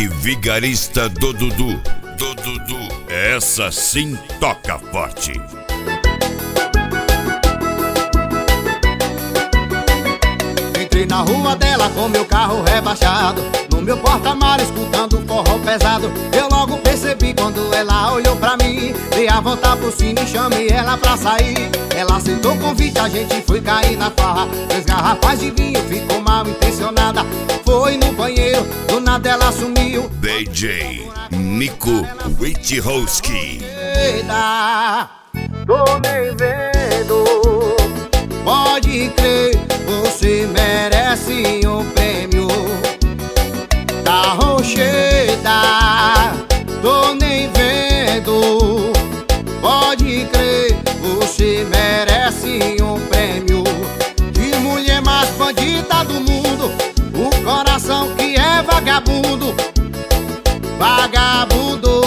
e vigarista do Dudu. Do Dudu, essa sim toca forte. Entrei na rua dela com meu carro rebaixado, no meu porta-malas escutando forró pesado. Eu logo percebi quando ela olhou pra mim, dei a volta por cima e chamei ela pra sair. Ela aceitou o convite, a gente foi cair na farra. 2 garrafas de vinho, ficou mal intencionada. Foi no banheiro, do nada ela sumiu. DJ Nico Witchowski. Eita, tô nem vendo. Pode crer, você merece um prêmio da Rocheda. Tô nem vendo. Pode crer, você merece um prêmio de mulher mais bandida do mundo. O coração que é vagabundo, vagabundo.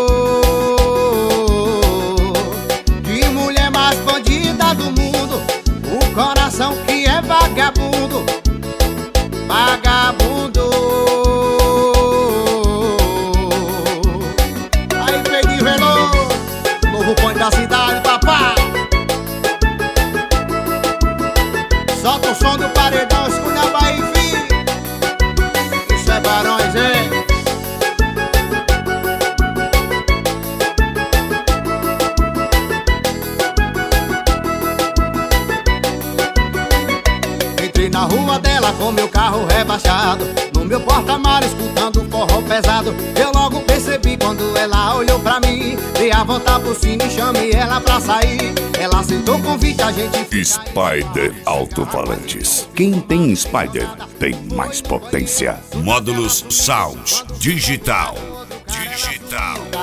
De mulher mais bandida do mundo, o coração que é vagabundo, vagabundo. Aí, Pedro Veloso, novo ponto da cidade, papai. Solta o som do paredão, escuta a Bahia, filho. Isso é Barões, hein? Entrei na rua dela com meu carro rebaixado, no meu porta-malas escutando forró pesado. Eu logo percebi quando ela olhou pra mim, dei a volta por cima e chamei ela pra sair. Ela aceitou o convite, a gente foi Spider Alto-Falantes. Quem tem Spider tem mais potência. Módulos Sounds Digital. Digital.